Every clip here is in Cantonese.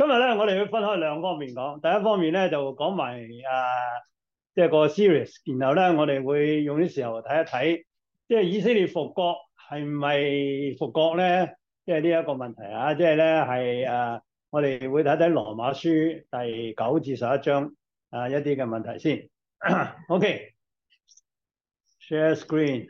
今日咧，我哋會分開兩方面講。第一方面咧就講埋即係個 series，然後咧我哋會用啲時候睇一睇，即係以色列復國係唔係復國咧？即係呢一個問題啊！即係咧係我哋會睇睇羅馬書第9至11章一啲嘅問題先。OK，share screen。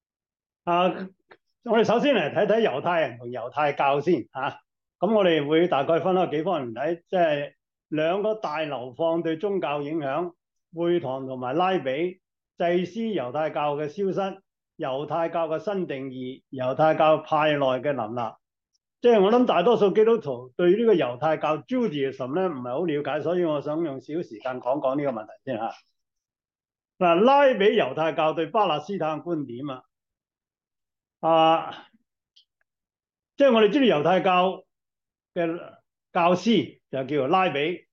我哋首先嚟睇睇猶太人同猶太教先嚇。咁我哋會大概分開幾方面睇，即係兩個大流放對宗教影響，會堂同埋拉比，祭司猶太教嘅消失，猶太教嘅新定義，猶太教派內嘅林立。即係我諗大多數基督徒對呢個猶太教 Judaism 咧唔係好了解，所以我想用少時間講講呢個問題先嚇。嗱，拉比猶太教對巴勒斯坦嘅觀點即係我哋知道猶太教嘅教師就叫做拉比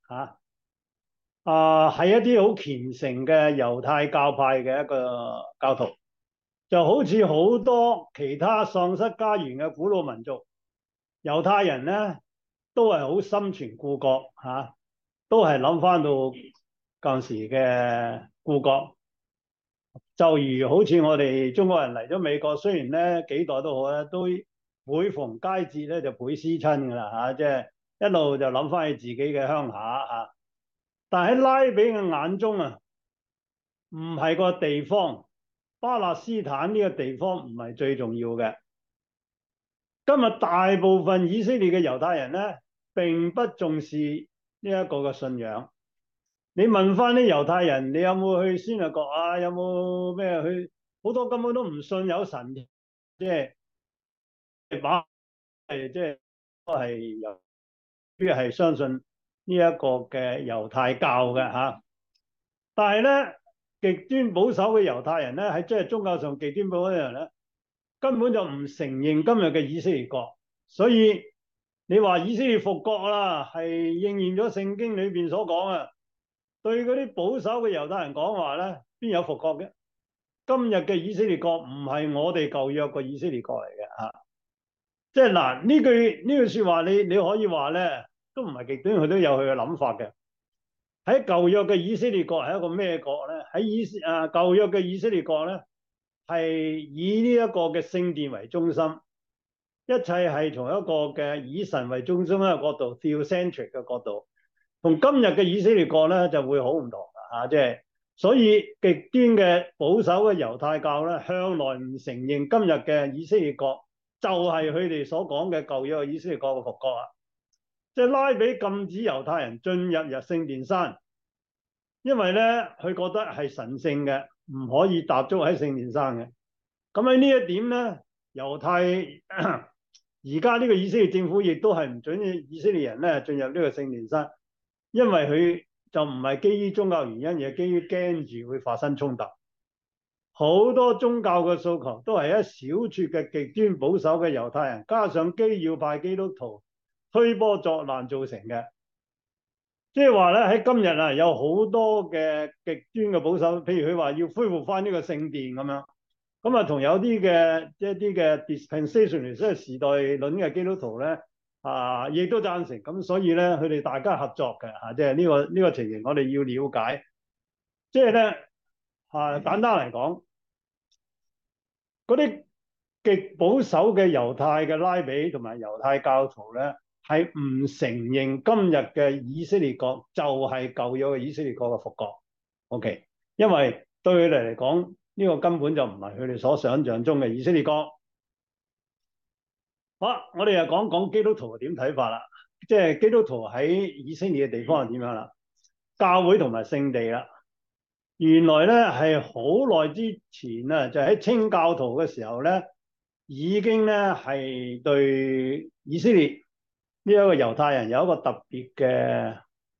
係一啲好虔誠嘅猶太教派嘅一個教徒，就好似好多其他喪失家園嘅古老民族，猶太人咧都係好心存故國都係諗翻到舊時嘅故國，就如好似我哋中國人嚟咗美國，雖然咧幾代都好咧，都每逢佳節咧就倍思親㗎啦即係一路就諗翻起自己嘅鄉下但喺拉比嘅眼中唔係個地方，巴勒斯坦呢個地方唔係最重要嘅。今日大部分以色列嘅猶太人咧並不重視呢一個嘅信仰。你問翻啲猶太人，你有冇去先日國有冇咩去？好多根本都唔信有神，即係都係由於係相信呢一個嘅猶太教嘅但係咧極端保守嘅猶太人咧喺即係宗教上極端保守嘅人咧，根本就唔承認今日嘅以色列國，所以你話以色列復國啦，係應驗咗聖經裏邊所講對嗰啲保守嘅猶太人講話咧，邊有復國嘅？今日嘅以色列國唔係我哋舊約個以色列國嚟嘅即係嗱呢句説話你可以話咧，都唔係極端，佢都有佢嘅諗法嘅。喺舊約嘅以色列國係一個咩國咧？喺舊約嘅以色列國咧，係以呢一個嘅聖殿為中心，一切係從一個嘅以神為中心嘅角度 theocentric 嘅角度，同今日嘅以色列國咧就會好唔同即係所以極端嘅保守嘅猶太教咧，向來唔承認今日嘅以色列國就係佢哋所講嘅舊約嘅以色列國嘅復國即係拉比禁止猶太人進入聖殿山，因為咧佢覺得係神聖嘅，唔可以踏足喺聖殿山嘅。咁喺呢一點咧，猶太而家呢個以色列政府亦都係唔准以色列人咧進入呢個聖殿山，因為佢就唔係基於宗教原因，而係基於驚住會發生衝突。好多宗教嘅訴求都係一小撮嘅極端保守嘅猶太人，加上基要派基督徒推波助瀾造成嘅。即係話咧喺今日有好多嘅極端嘅保守，譬如佢話要恢復翻呢個聖殿咁樣，咁同有啲嘅一啲嘅 dispensationalist 即係時代論嘅基督徒咧亦都贊成，咁所以咧佢哋大家合作嘅即係呢個情形我哋要了解。即係咧簡單嚟講，嗰啲極保守嘅猶太嘅拉比同埋猶太教徒咧，係唔承認今日嘅以色列國就係舊約嘅以色列國嘅復國。OK， 因為對佢哋嚟講，呢個根本就唔係佢哋所想象中嘅以色列國。好，我哋又講講基督徒點睇法啦。即係基督徒喺以色列嘅地方係點樣啦？教會同埋聖地啦。原來咧係好耐之前就喺清教徒嘅時候咧，已經咧係對以色列呢一個猶太人有一個特別嘅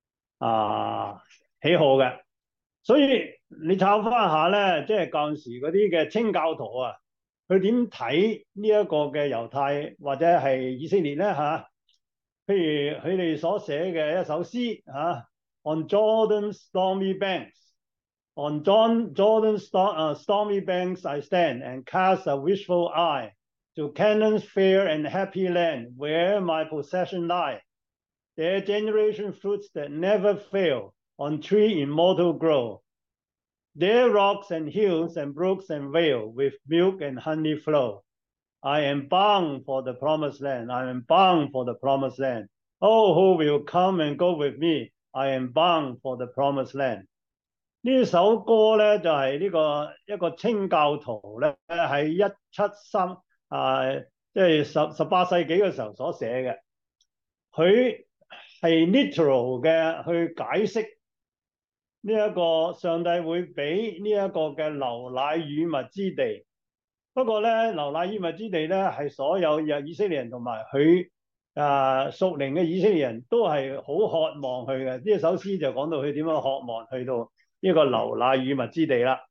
喜好嘅。所以你抄翻下咧，即係舊時嗰啲嘅清教徒佢點睇呢一個嘅猶太或者係以色列咧譬如佢哋所寫嘅一首詩On Jordan's stormy banks。On Jordan's stormy banks I stand and cast a wishful eye to Canaan's fair and happy land where my possession lie. their generation fruits that never fail, on tree immortal grow. Their rocks and hills and brooks and vale, with milk and honey flow. I am bound for the promised land. I am bound for the promised land. Oh, who will come and go with me? I am bound for the promised land. 呢首歌咧就係呢個一個清教徒咧喺173即係18世紀嘅時候所寫嘅。佢係 literal 嘅去解釋呢一個上帝會俾呢一個嘅流奶與蜜之地。不過咧，流奶與蜜之地咧係所有以色列人同埋佢屬靈嘅以色列人都係好渴望去嘅。呢首詩就講到佢點樣渴望去到呢個流奶與蜜之地啦。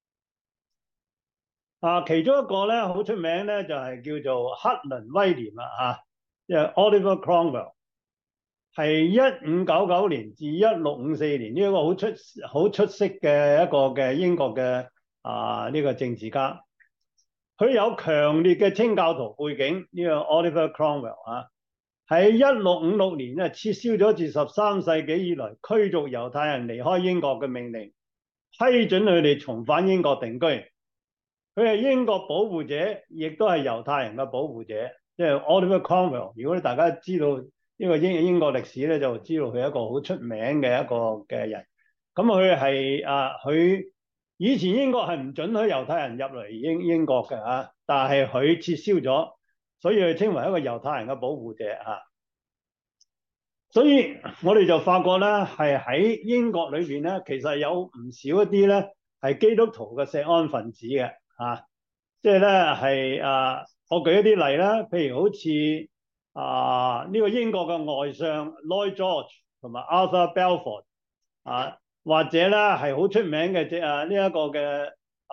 其中一個咧好出名咧就係叫做克倫威廉啦即係 Oliver Cromwell， 係1599年至1654年呢一個好出色嘅一個嘅英國嘅呢個政治家。佢有強烈嘅清教徒背景，呢個 Oliver Cromwell喺1656年咧撤銷咗自13世紀以來驅逐猶太人離開英國嘅命令，批准佢哋重返英國定居。佢係英國保護者，亦都係猶太人嘅保護者。即係 Oliver Cromwell， 如果大家知道呢個英國歷史咧，就知道佢係一個好出名嘅一個嘅人。咁佢係佢以前英國係唔准許猶太人入嚟英國嘅但係佢撤銷咗，所以佢稱為一個猶太人嘅保護者所以我哋就發覺咧，係喺英國裏邊咧，其實有唔少一啲咧係基督徒嘅錫安分子嘅即係咧係我舉一啲例啦，譬如好似呢個英國嘅外相 Lloyd George 同埋 Arthur Balfour 或者咧係好出名嘅呢一個嘅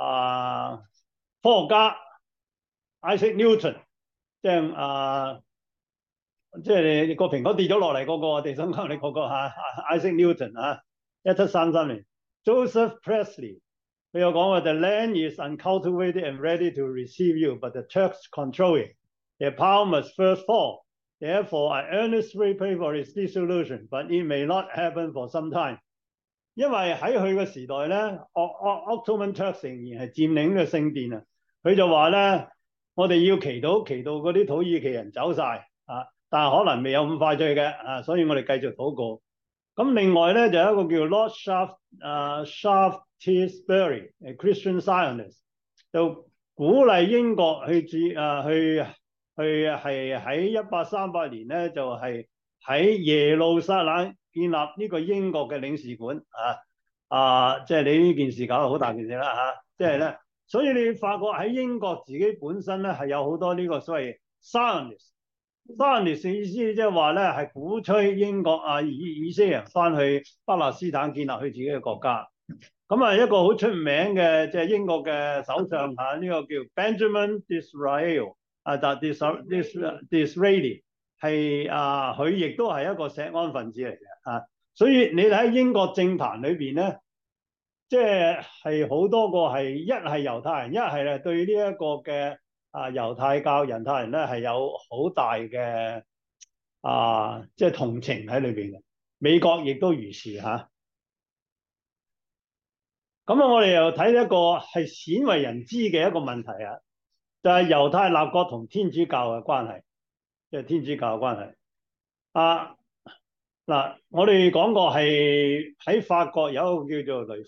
科學家 Isaac Newton， 即係你個蘋果跌咗落嚟嗰個地心吸引力嗰個Isaac Newton 1733年 Joseph Priestley 佢有講話 The land is uncultivated and ready to receive you, but the Turks control it. Their power must first fall. Therefore, I earnestly pray for its dissolution, but it may not happen for some time. 因為喺佢嘅時代咧，Ottoman Turks 仍然係佔領呢個聖殿佢就話咧，我哋要祈禱嗰啲土耳其人走晒但係可能未有咁快脆嘅所以我哋繼續禱告。咁另外咧就有一個叫 Lord Shaftesbury Christian Scientist 就鼓勵英國去係喺1838年咧就係喺耶路撒冷建立呢個英國嘅領事館即係你呢件事搞到好大件事啦即係咧，所以你發覺喺英國自己本身咧係有好多呢個所謂 Zionist 意思即係話咧係鼓吹英國以色列人翻去巴勒斯坦建立佢自己嘅國家。咁一個好出名嘅即係英國嘅首相呢個叫 Benjamin Disraeli Disraeli 係佢亦都係一個錫安分子嚟嘅所以你睇英國政壇裏邊咧，即係好多個係一係猶太人，一係咧對呢一個嘅猶太教猶太人咧係有好大嘅即係同情喺裏邊嘅。美國亦都如是咁我哋又睇一個係鮮為人知嘅一個問題就係猶太立國同天主教嘅關係，即係天主教嘅關係嗱，我哋講過係喺法國有一個叫做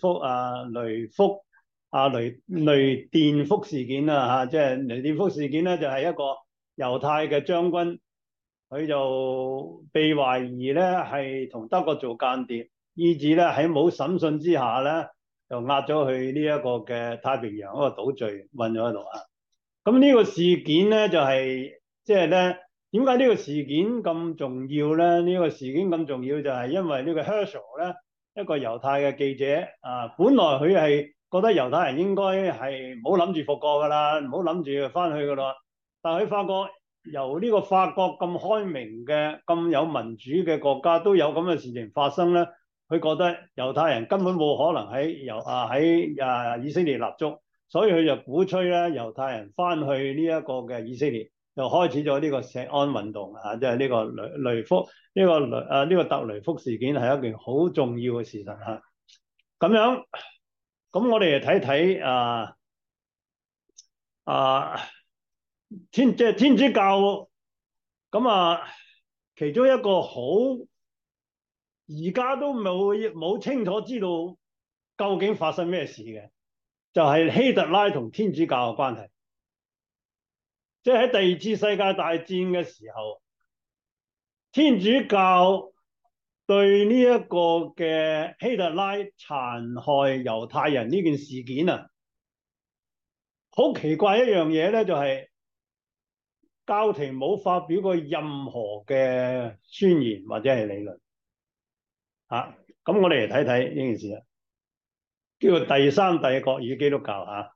雷電福事件即係雷電福事件咧就係一個猶太嘅將軍，佢就被懷疑咧係同德國做間諜，以致咧喺冇審訊之下咧就押咗去呢一個嘅太平洋嗰個島嶼困咗喺度咁呢個事件咧就係即係咧點解呢個事件咁重要咧？呢個事件咁重要就係因為呢個 Herzl 咧一個猶太嘅記者本來佢係覺得猶太人應該係唔好諗住復國㗎啦，唔好諗住翻去㗎啦，但係佢發覺由呢個法國咁開明嘅咁有民主嘅國家都有咁嘅事情發生咧，佢覺得猶太人根本冇可能喺以色列立足，所以佢就鼓吹咧猶太人翻去呢一個嘅以色列。 就開始咗呢個錫安運動啊，即係呢個雷福呢個特雷福事件係一件好重要嘅事實嚇。咁樣，咁我哋嚟睇睇即係天主教咁其中一個好而家都冇清楚知道究竟發生咩事嘅，就係希特拉同天主教嘅關係。即係喺第二次世界大戰嘅時候，天主教對呢一個嘅希特拉殘害猶太人呢件事件啊，好奇怪一樣嘢咧，就係教廷冇發表過任何嘅宣言或者係理論嚇。咁我哋嚟睇睇呢件事啊，叫做第三帝國與基督教嚇。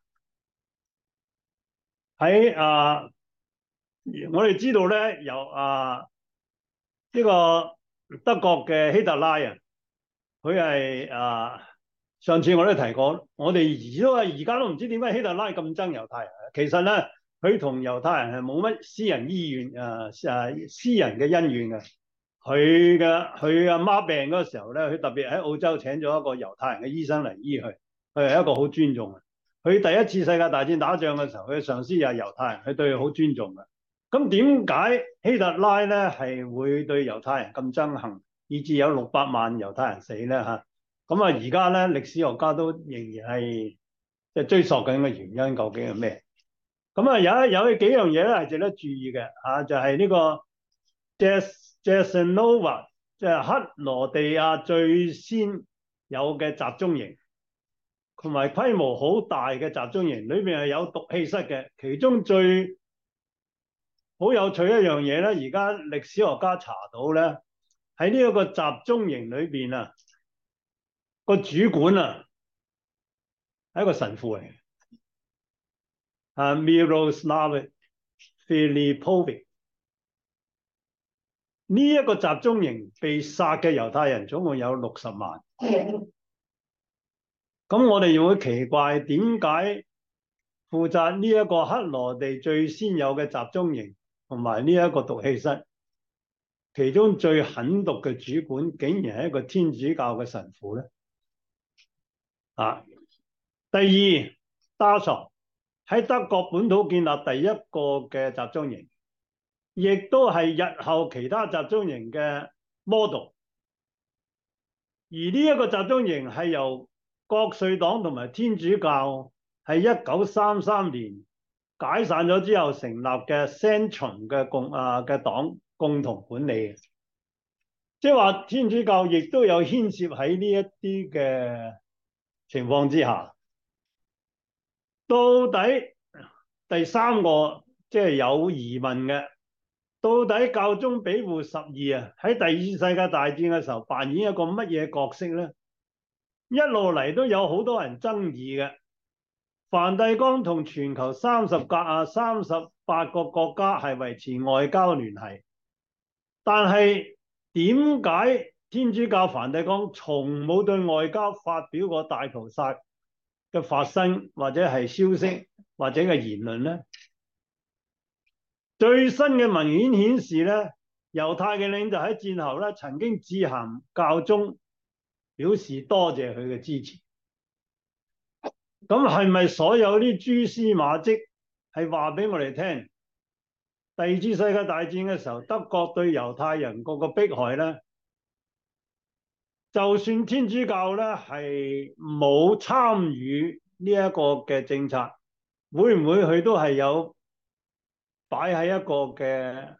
喺我哋知道咧，由呢個德國嘅希特拉啊，佢係上次我都提過，我哋而家都唔知點解希特拉咁憎猶太人。其實咧，佢同猶太人係冇乜私人醫院私人嘅恩怨嘅。佢阿媽病嗰個時候咧，佢特別喺澳洲請咗一個猶太人嘅醫生嚟醫佢，佢係一個好尊重嘅。佢第一次世界大戰打仗嘅時候，佢嘅上司又係猶太人，佢對佢好尊重嘅。咁點解希特拉咧係會對猶太人咁憎恨，以至有600萬猶太人死咧嚇？咁而家咧歷史學家都仍然係即係追溯緊嘅原因究竟係咩？咁有幾樣嘢咧係值得注意嘅嚇，就係呢個 Jasenovac， 即係克羅地亞最先有嘅集中營，同埋規模好大嘅集中營，裏邊係有毒氣室嘅。其中最好有趣一樣嘢咧，而家歷史學家查到咧，喺呢一個集中營裏邊個主管係一個神父嚟嘅，Miroslav Filipovic。呢一個集中營被殺嘅猶太人總共有60萬。咁我哋又會奇怪點解負責呢一個克羅地最先有嘅集中營同埋呢一個毒氣室，其中最狠毒嘅主管竟然係一個天主教嘅神父咧？第二，打索喺德國本土建立第一個嘅集中營，亦都係日後其他集中營嘅 model。而呢一個集中營係由國粹黨同埋天主教喺1933年解散咗之後成立嘅 Centrum 嘅黨共同管理嘅，即係話天主教亦都有牽涉喺呢一啲嘅情況之下。到底第三個即係有疑問嘅，到底教宗庇護12喺第二次世界大戰嘅時候扮演一個乜嘢角色咧？一路嚟都有好多人爭議嘅。梵蒂岡同全球38個國家係維持外交聯繫，但係點解天主教梵蒂岡從冇對外交發表過大屠殺嘅發生或者係消息或者嘅言論呢？最新嘅文件顯示咧，猶太嘅領袖喺戰後咧曾經致函教宗，表示多謝佢嘅支持。咁係咪所有啲蛛絲馬跡係話俾我哋聽？第二次世界大戰嘅時候，德國對猶太人個迫害咧，就算天主教咧係冇參與呢一個嘅政策，會唔會佢都係有擺喺一個嘅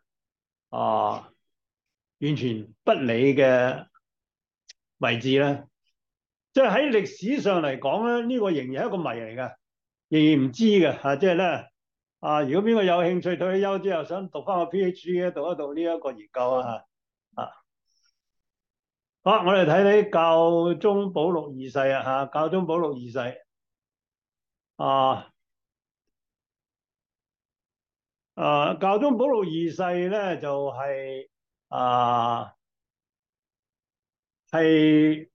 完全不理嘅位置咧？即係喺歷史上嚟講咧，呢個仍然係一個謎嚟嘅，仍然唔知嘅嚇。即係咧如果邊個有興趣退休之後想讀翻個 PhD 讀一讀呢一個研究好，我哋睇睇教宗保祿二世教宗保祿二世教宗保祿二世咧就係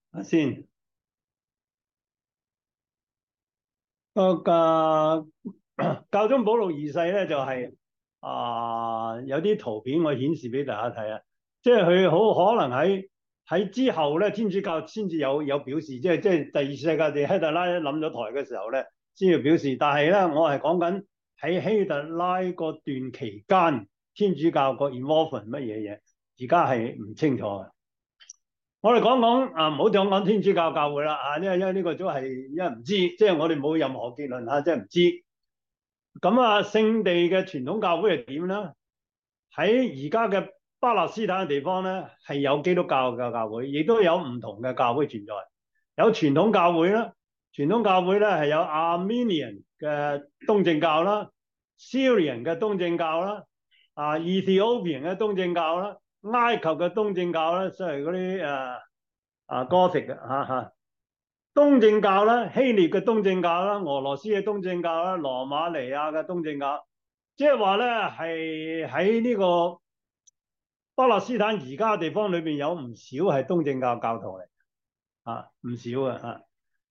先個教宗保祿二世咧就係有啲圖片我顯示俾大家睇啊，即係佢好可能喺之後咧，天主教先至有表示，即係第二次世界大戰希特拉冧咗台嘅時候咧，先要表示。但係咧，我係講緊喺希特拉嗰段期間，天主教個 involvement 乜嘢嘢，而家係唔清楚嘅。我哋講講唔好講天主教教會啦，因為呢個都係因為唔知，即係我哋冇任何結論即係唔知。咁聖地嘅傳統教會係點咧？喺而家嘅巴勒斯坦嘅地方咧，係有基督教嘅教會，亦都有唔同嘅教會存在。有傳統教會啦，傳統教會咧係有 Armenian 嘅東正教啦、Syrian 嘅東正教啦、Ethiopian 嘅東正教啦、埃及嘅東正教啦，即係嗰啲Gothic 嘅東正教啦、希臘嘅東正教啦、俄羅斯嘅東正教啦、羅馬尼亞嘅東正教，即係話咧係喺呢個巴勒斯坦而家嘅地方裏邊有唔少係東正教教徒嚟，唔少嘅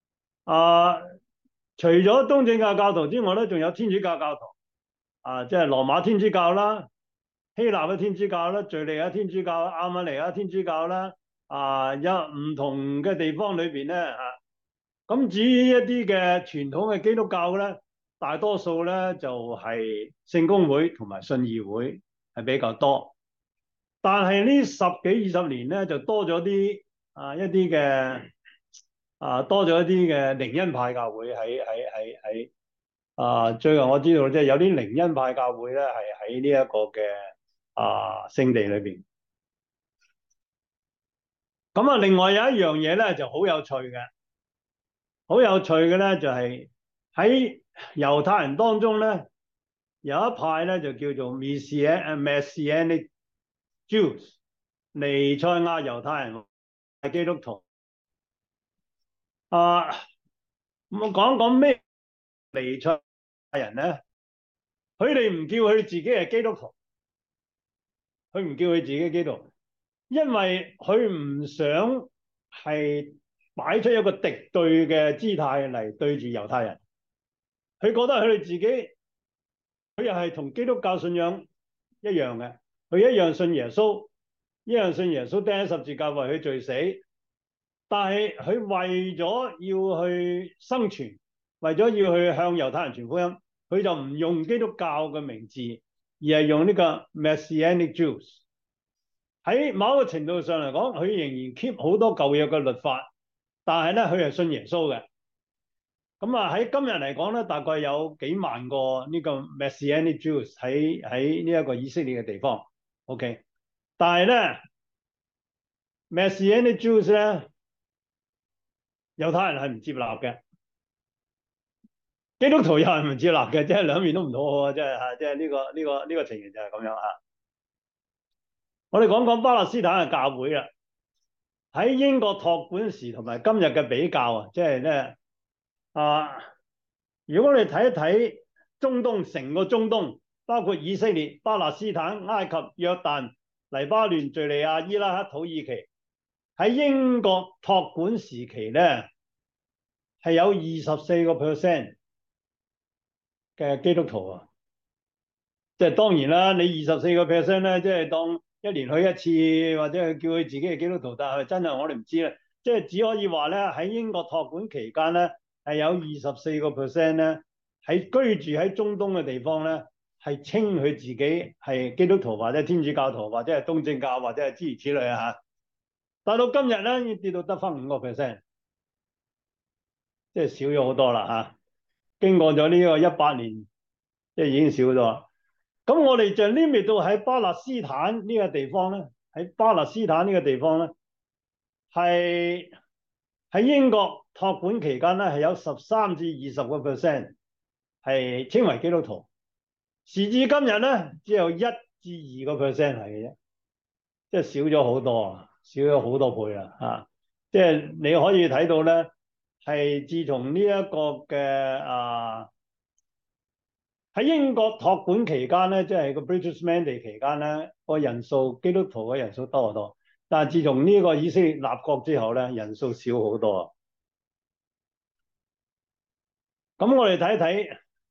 除咗東正教教徒之外咧，仲有天主教教徒，即係羅馬天主教啦、希臘嘅天主教啦、敘利亞天主教、亞美尼亞天主教啦，有唔同嘅地方裏邊咧咁至於一啲嘅傳統嘅基督教咧，大多數咧就係聖公會同埋信義會係比較多。但係呢10幾20年咧，就多咗啲一啲嘅多咗一啲嘅靈恩派教會喺最近我知道即係有啲靈恩派教會咧係喺呢一個嘅聖地裏邊。咁另外有一樣嘢咧就好有趣嘅。好有趣嘅咧，就係喺猶太人當中咧，有一派咧就叫做 Messianic Jews， 彌賽亞猶太人係基督徒。咁我講講咩彌賽亞人咧？佢哋唔叫佢自己係基督徒，佢唔叫佢自己係基督徒，因為佢唔想係擺出一個敵對嘅姿態嚟對住猶太人。佢覺得佢哋自己，佢又係同基督教信仰一樣嘅，佢一樣信耶穌，一樣信耶穌釘喺十字架為佢罪死。但係佢為咗要去生存，為咗要去向猶太人傳福音，佢就唔用基督教嘅名字，而係用呢個 Messianic Jews。喺某一個程度上嚟講，佢仍然 keep 好多舊約嘅律法，但係咧佢係信耶穌嘅。咁喺今日嚟講咧，大概有幾萬個呢個 Messianic Jews 喺呢一個以色列嘅地方。OK， 但係咧 Messianic Jews 咧，猶太人係唔接納嘅，基督徒又係唔接納嘅，即係兩面都唔討好啊！即係呢個情形就係咁樣啊。我哋講講巴勒斯坦嘅教會啦，喺英國託管時同埋今日嘅比較即係咧如果你睇一睇中東，成個中東包括以色列、巴勒斯坦、埃及、約旦、黎巴嫩、敘利亞、伊拉克、土耳其，喺英國託管時期咧，係有24% 嘅基督徒即係當然啦，你24% 咧，即係當一年去一次，或者叫佢自己係基督徒，但係真係我哋唔知啦。即係只可以話咧，喺英國託管期間咧，係有24% 咧，喺居住喺中東嘅地方咧，係稱佢自己係基督徒或者天主教徒或者係東正教或者係諸如此類但到今日咧，已經跌到得返5%，即係少咗好多啦經過咗呢個18年，即係已經少咗。咁我哋就 limit 到喺巴勒斯坦呢個地方咧，喺巴勒斯坦呢個地方咧，係喺英國託管期間咧，係有13至20% 係稱為基督徒。時至今日咧，只有1至2% 係嘅啫，即係少咗好多，少咗好多倍啦即係你可以睇到咧，係自從呢一個嘅喺英國託管期間咧，即係個 British Mandate 期間咧，個人數基督徒嘅人數多好多。但係自從呢個以色列立國之後咧，人數少好多。咁我哋睇一睇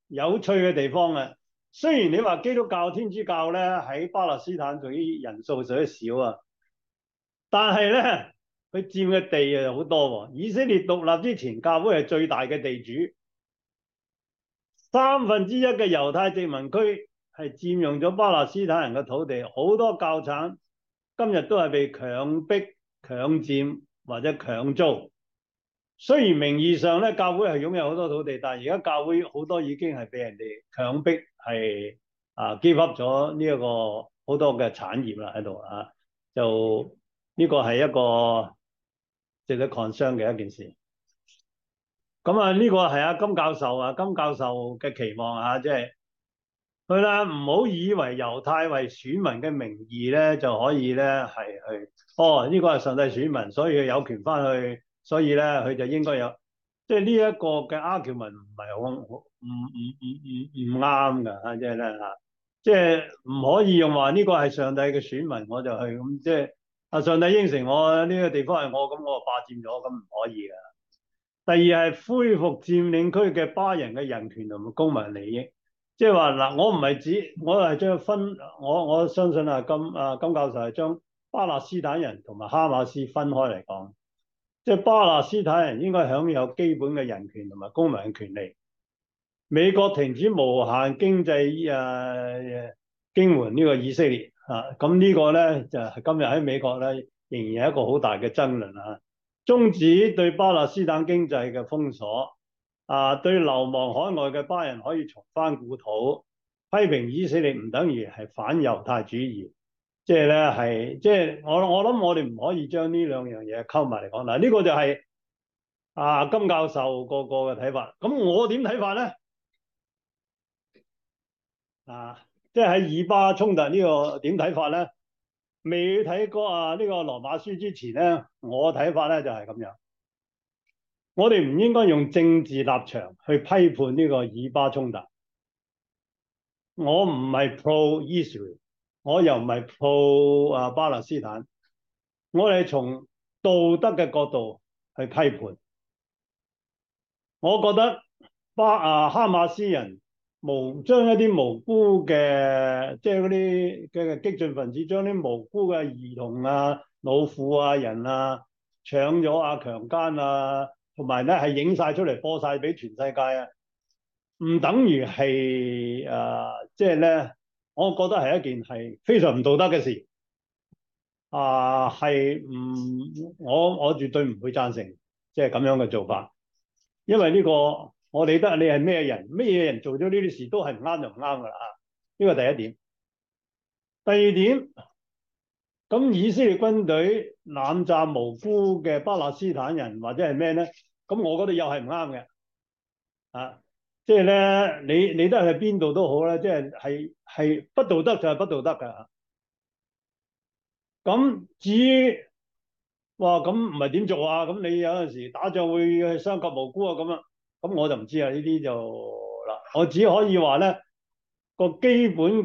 有趣嘅地方啊。雖然你話基督教、天主教咧喺巴勒斯坦屬於人數屬於少啊，但係咧佢佔嘅地啊好多喎。以色列獨立之前，教會係最大嘅地主，1/3嘅猶太殖民區係佔用咗巴勒斯坦人嘅土地，好多教產今日都係被強迫、強佔或者強租。雖然名義上咧教會係擁有好多土地，但係而家教會好多已經係俾人哋強迫係give up 咗呢一個好多嘅產業啦喺度啊，就呢個係一個值得 concern 嘅一件事。咁啊呢個係阿金教授嘅期望啊，即係佢啦，唔好以為猶太為選民嘅名義咧就可以咧係去呢個係上帝選民，所以佢有權翻去。所以咧，佢就應該有，即係呢一個嘅 argument 唔係好唔啱㗎嚇，即係咧嚇，即係唔可以用話呢個係上帝嘅選民，我就去咁，即係上帝應承我呢個地方係我，咁我就霸佔咗，咁唔可以㗎。第二係恢復佔領區嘅巴人嘅人權同埋公民利益，即係話嗱，我唔係指我係將分，我相信金教授係將巴勒斯坦人同埋哈馬斯分開嚟講。即係巴勒斯坦人應該享有基本嘅人權同埋公民嘅權利。美國停止無限經濟經援呢個以色列咁呢個咧就係今日喺美國咧仍然係一個好大嘅爭論啊。終止對巴勒斯坦經濟嘅封鎖對流亡海外嘅巴人可以重返故土。批評以色列唔等於係反猶太主義。即係咧，係即係我諗，我哋唔可以將呢兩樣嘢溝埋嚟講。嗱，呢個就係金教授個嘅睇法。咁我點睇法咧？即係喺以巴衝突呢個點睇法咧？未睇過呢個羅馬書之前咧，我睇法咧就係咁樣。我哋唔應該用政治立場去批判呢個以巴衝突。我唔係 pro Israel。我又唔係 pro 巴勒斯坦，我哋從道德嘅角度去批判。我覺得哈馬斯人將一啲無辜嘅，即係嗰啲嘅激進分子，將啲無辜嘅兒童老婦人搶咗強姦同埋咧係影晒出嚟播晒俾全世界唔等於係即係咧。我覺得係一件係非常唔道德嘅事，係我絕對唔會贊成即係咁樣嘅做法，因為呢個我理得你係咩人，咩嘢人做咗呢啲事都係唔啱就唔啱㗎啦。呢個第一點。第二點，咁以色列軍隊濫炸無辜嘅巴勒斯坦人或者係咩咧？咁我覺得又係唔啱嘅即係咧，你都係邊度都好啦，即係不道德就係不道德㗎。咁至於話咁唔係點做咁你有陣時打仗會傷及無辜咁我就唔知呢啲就嗱，我只可以話咧個基本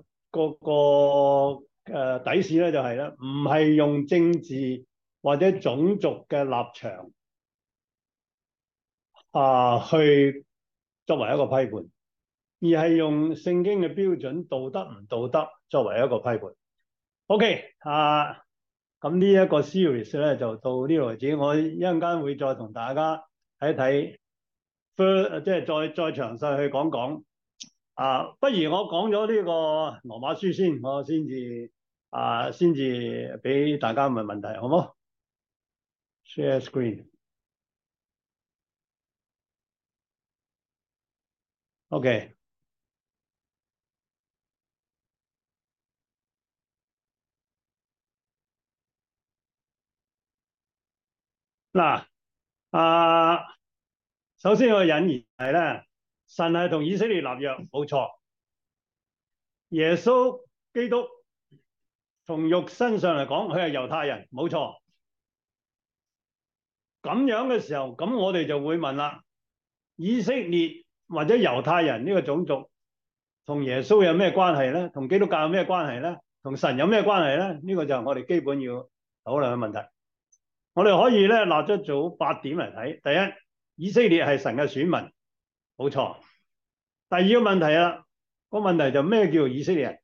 底線咧就係咧，唔係用政治或者種族嘅立場去作為一個批判，而係用聖經嘅標準，道德唔道德作為一個批判。OK 咁呢一個 series 咧就到呢度為止。我一陣間會再同大家睇睇，即係再詳細去講講。不如我講咗呢個羅馬書先，我先至俾大家問問題，好冇？Share screen。OK。嗱，首先我引言係咧，神係同以色列立約，冇錯。耶穌基督從肉身上嚟講，佢係猶太人，冇錯。咁樣嘅時候，咁我哋就會問啦，以色列或者猶太人呢個種族同耶穌有咩關係咧？同基督教有咩關係咧？同神有咩關係咧？呢個就係我哋基本要討論嘅問題。我哋可以咧立咗做8點嚟睇。第一，以色列係神嘅選民，冇錯。 第二個問題啦，個問題就咩叫做以色列人？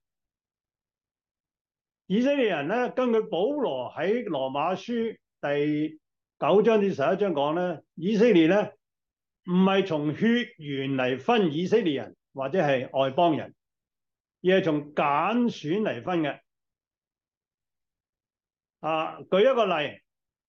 以色列人咧，根據保羅喺羅馬書第9章至11章講咧，以色列咧唔係從血緣嚟分以色列人或者係外邦人，而係從揀選嚟分嘅。舉一個例，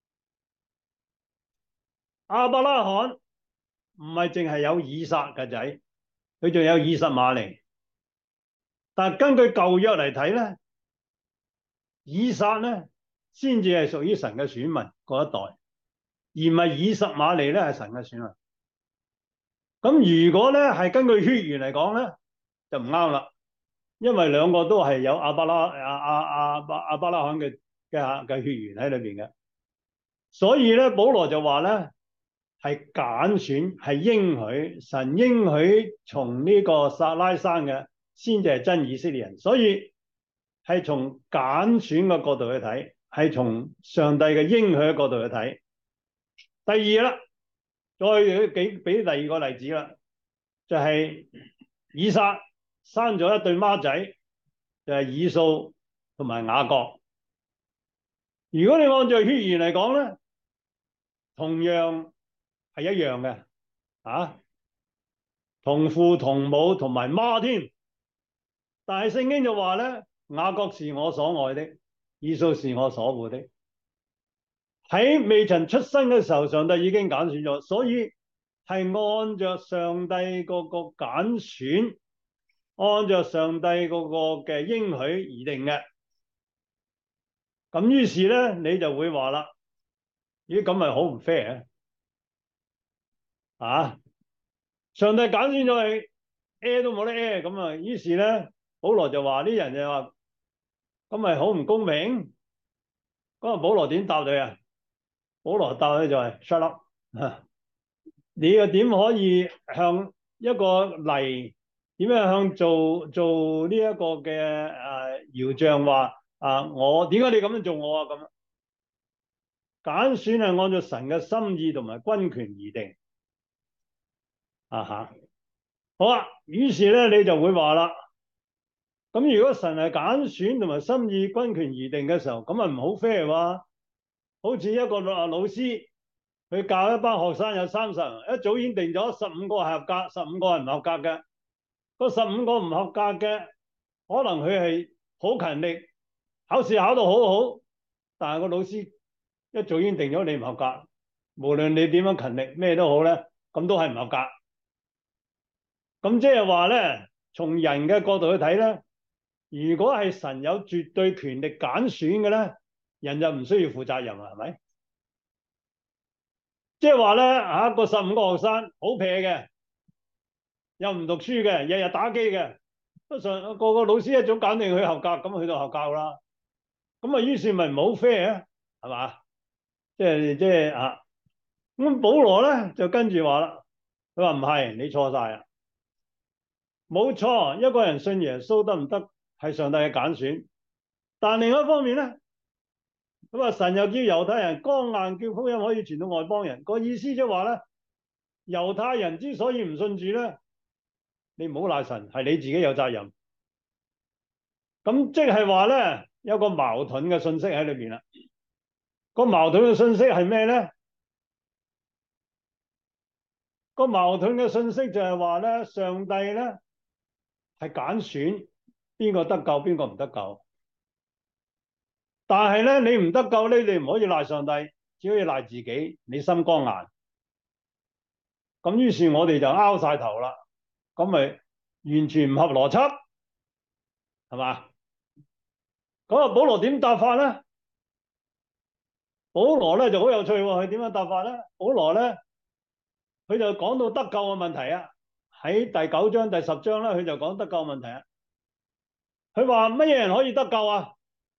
亞伯拉罕唔係淨係有以撒嘅仔，佢仲有以實瑪利。但係根據舊約嚟睇咧，以撒咧先至係屬於神嘅選民嗰一代，而唔係以實瑪利咧係神嘅選民。咁如果咧係根據血緣嚟講咧，就唔啱啦，因為兩個都係有亞伯拉罕嘅血緣喺裏邊嘅，所以咧保羅就話咧係揀選，係應許，神應許從呢個撒拉生嘅先至係真以色列人，所以係從揀選嘅角度去睇，係從上帝嘅應許嘅角度去睇。第二啦，再俾第二個例子啦，就係以撒生咗一對孖仔，就係以掃同埋雅各。如果你按照血緣嚟講咧，同樣係一樣嘅，同父同母同埋媽添。但係聖經就話咧，雅各是我所愛的，以掃是我所惡的。喺未曾出生嘅時候，上帝已經揀選咗，所以係按照上帝嗰個揀選，按照上帝嗰個嘅應許而定嘅。咁於是咧，你就會話啦，咦，咁咪好唔 fair 啊？上帝揀選咗你都冇得咁啊，於是咧，保羅就話啲人就話，咁咪好唔公平？咁保羅點答佢啊？保羅答佢就係 shut up，你又點可以向一個例，點樣向做呢一個嘅窯匠話我點解你咁樣做我啊？咁揀選係按照神嘅心意同埋君權而定。好啊，於是咧你就會話啦，咁如果神係揀選同埋心意君權而定嘅時候，咁咪唔好 fair 喎？好似一個老師，佢教一班學生有30人，一早已經定咗15個係合格，15個係唔合格嘅。嗰15個唔合格嘅，可能佢係好勤力，考試考到好好，但係個老師一早已經定咗你唔合格，無論你點樣勤力咩都好咧，咁都係唔合格。咁即係話咧，從人嘅角度去睇咧，如果係神有絕對權力揀選嘅咧，人就唔需要負責任啊，係咪？即係話咧，嗰15個學生好撇嘅，又唔讀書嘅，日日打機嘅，個個老師一早揀定佢合格，咁佢就合格啦。咁啊，於是咪唔好 fair 啊，係嘛？即係咁保羅咧就跟住話啦，佢話唔係，你錯晒啊！冇錯，一個人信耶穌得唔得係上帝嘅揀選，但另一方面咧，佢話神又叫猶太人剛硬，叫福音可以傳到外邦人。個意思即係話咧，猶太人之所以唔信主咧，你唔好賴神，係你自己有責任。咁即係話咧，有個矛盾嘅信息喺裏邊啦。個矛盾嘅信息係咩咧？個矛盾嘅信息就係話咧，上帝咧係揀選邊個得救，邊個唔得救。但係咧，你唔得救咧，你唔可以賴上帝，只可以賴自己，你心剛硬。咁於是我哋就拗晒頭啦，咁咪完全唔合邏輯，係嘛？咁啊，保羅點答法咧？保羅咧就好有趣喎，佢點樣答法咧？保羅咧，佢就講到得救嘅問題啊，喺第9章、第10章咧，佢就講得救問題啊。佢話乜嘢人可以得救啊？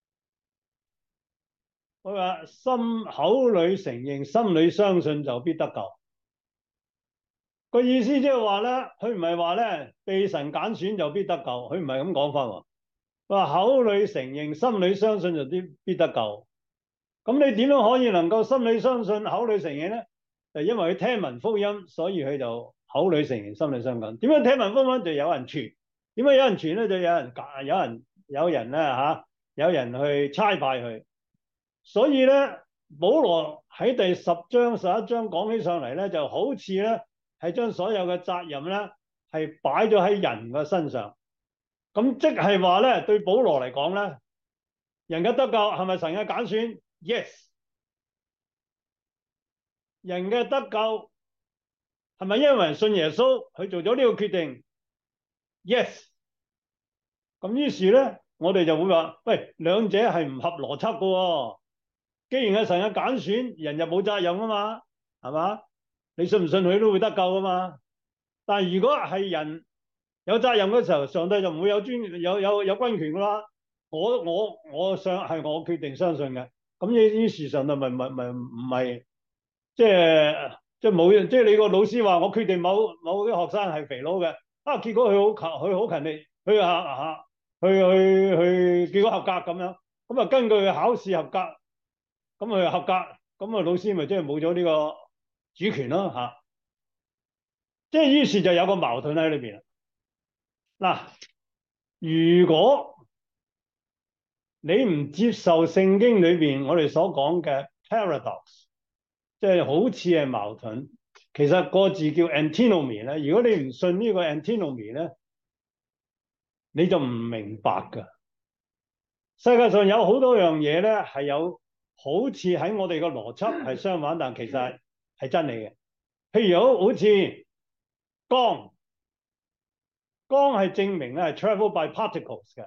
佢話心口裏承認，心裏相信就必得救。個意思即係話咧，佢唔係話咧被神揀選就必得救，佢唔係咁講法喎。佢話口裏承認，心裏相信就必得救。咁你點樣可以能夠心裏相信、口裏承認咧？就因為佢聽聞福音，所以佢就口裏承認，心裏相近。點樣聽聞福音就有人傳？點解有人傳咧？就有人去差派佢。所以咧，保羅喺第10章、11章講起上嚟咧，就好似咧係將所有嘅責任咧係擺咗喺人嘅身上。咁即係話咧，對保羅嚟講咧，人嘅得救係咪神嘅揀選 ？Yes。人嘅得救係咪因為人信耶穌佢做咗呢個決定 ？Yes。咁於是咧，我哋就會話：喂，兩者係唔合邏輯嘅喎。既然係神嘅揀選，人就冇責任啊嘛，係嘛？你信唔信佢都會得救啊嘛？但係如果係人有責任嘅時候，上帝就唔會有君權噶啦。我係我決定相信嘅。咁於是上帝咪唔係即係冇，即係你個老師話我決定某啲學生係肥佬嘅，結果佢好勤力，結果合格咁樣，咁啊根據佢考試合格，咁佢合格，咁啊老師咪即係冇咗呢個主權咯嚇。即係於是就有個矛盾喺裏邊啦。嗱，如果你唔接受聖經裏邊我哋所講嘅 paradox，即係好似係矛盾，其實個字叫 antinomy 咧。如果你唔信呢個 antinomy 咧，你就唔明白㗎。世界上有好多樣嘢咧，係有好似喺我哋個邏輯係相反，但其實係真理嘅。譬如好似光係證明咧係 travel by particles 嘅，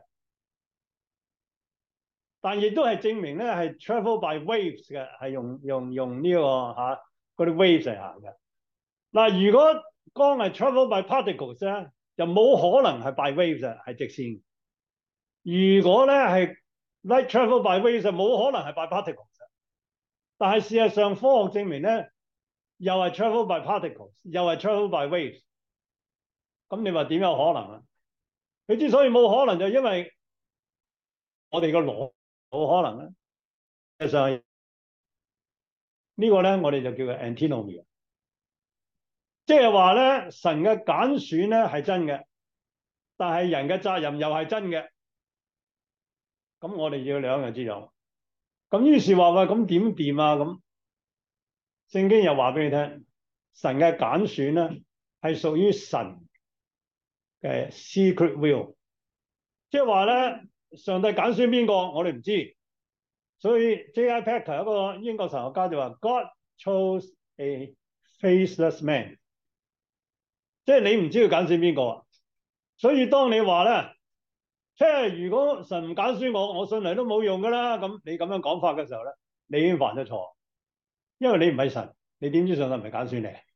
但亦都係證明咧係 travel by waves 嘅，係用呢個嗰啲 waves 嚟行嘅。嗱，如果光係 travel by particles 咧，就冇可能係 by waves 係直線。如果咧係 light travel by waves 就冇可能係 by particles。但係事實上科學證明咧，又係 travel by particles， 又係 travel by waves。咁你話點有可能啊？佢之所以冇可能，就因為我哋個腦冇可能咧。事實上呢個咧，我哋就叫做 antinomy， 即係話咧，神嘅揀選咧係真嘅，但係人嘅責任又係真嘅。咁我哋要兩樣知道。咁於是話喂，咁點掂啊？咁聖經又話俾你聽，神嘅揀選咧係屬於神嘅 secret will， 即係話咧，上帝揀選邊個我哋唔知。所以 J.I. Packer 一個英國神學家就話 God chose a faceless man， 即係你唔知佢揀選邊個。所以當你話咧，即係如果神唔揀選我信嚟都冇用噶啦。咁你咁樣講法嘅時候咧，你已經犯咗錯，因為你唔係神，你點知上帝唔係揀選你？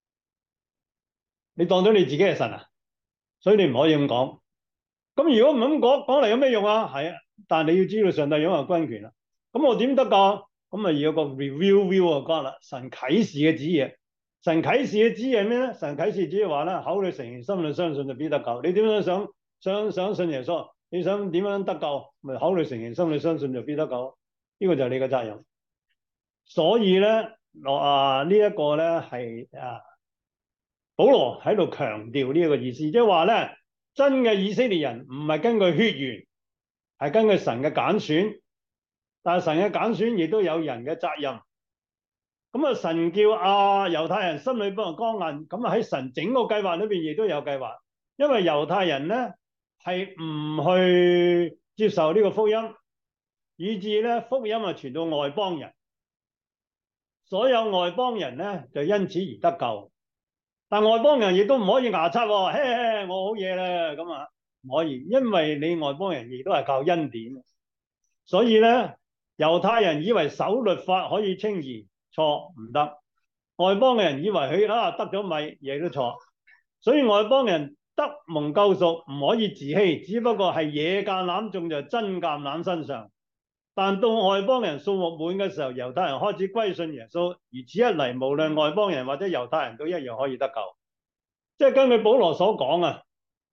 你當咗你自己係神啊？所以你唔可以咁講。咁如果唔咁講嚟有咩用啊？係啊，但係你要知道上帝擁有軍權啦。咁我點得㗎？咁咪要有個 reveal view 啊，講啦，神啟示嘅旨意。神啟示嘅旨意係咩咧？神啟示旨意話咧，口裏承認，心裏相信就必得救。你點樣想信耶穌？你想點樣得救？咪口裏承認，心裏相信就必得救。呢個就係你嘅責任。所以咧，呢一個咧係保羅喺度強調呢一個意思，即係話咧，真嘅以色列人唔係根據血緣，係根據神嘅揀選。但係神嘅揀選亦都有人嘅責任。咁啊，神叫猶太人心裏邊剛硬，咁啊喺神整個計劃裏邊亦都有計劃。因為猶太人咧係唔去接受呢個福音，以致咧福音啊傳到外邦人，所有外邦人咧就因此而得救。但外邦人亦都唔可以牙擦喎，嘿，我好嘢啦，咁啊唔可以，因為你外邦人亦都係靠恩典，所以咧。猶太人以為守律法可以稱義，錯，唔得。外邦嘅人以為佢得咗米，亦都錯。所以外邦人得蒙救贖唔可以自欺，只不過係野橄欖種在真橄欖身上。但到外邦人數目滿嘅時候，猶太人開始歸信耶穌，如此一嚟，無論外邦人或者猶太人都一樣可以得救。即係根據保羅所講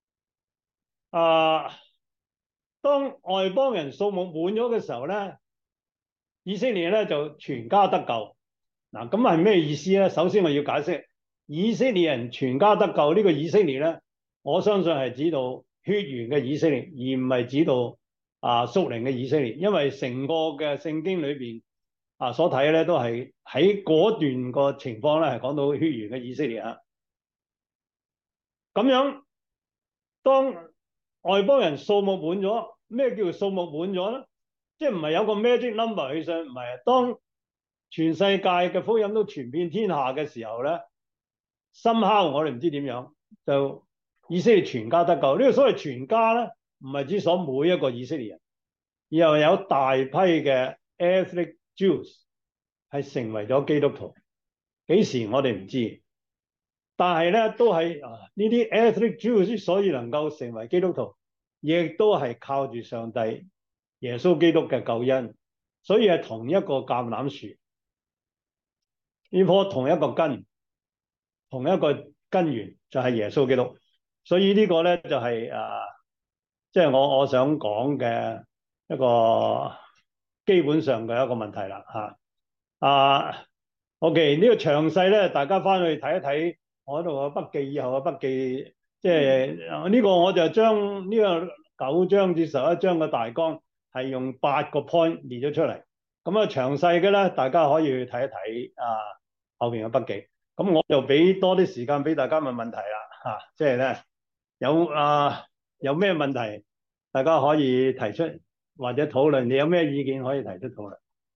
當外邦人數目滿咗嘅時候咧，以色列咧就全家得救。嗱，咁係咩意思咧？首先我要解釋以色列人全家得救呢個以色列咧，我相信係指到血緣嘅以色列，而唔係指到屬靈嘅以色列，因為成個嘅聖經裏邊所睇咧都係喺嗰段個情況咧係講到血緣嘅以色列啊。咁樣當外邦人數目滿咗，咩叫數目滿咗咧？即係唔係有個 magic number 去上？唔係啊，當全世界嘅福音都傳遍天下嘅時候咧，somehow我哋唔知點樣就以色列全家得救。呢個所謂全家咧，唔係指所每一個以色列人，而係有大批嘅 ethnic Jews 係成為咗基督徒。幾時我哋唔知，但係咧都係呢啲 ethnic Jews 之所以能夠成為基督徒，亦都係靠住上帝耶穌基督嘅救恩，所以係同一個橄欖樹，呢棵同一個根，同一個根源就係耶穌基督。所以呢個咧就係即係我想講嘅一個基本上嘅一個問題啦嚇。OK 呢個詳細咧，大家翻去睇一睇我度嘅筆記，以後嘅筆記，即係呢個我就將呢個9章至11章嘅大綱係用8個 point 列咗出嚟。咁詳細嘅咧，大家可以去睇一睇後邊嘅筆記。咁我就俾多啲時間俾大家問問題啦即係咧有咩問題大家可以提出或者討論，你有咩意見可以提出討論。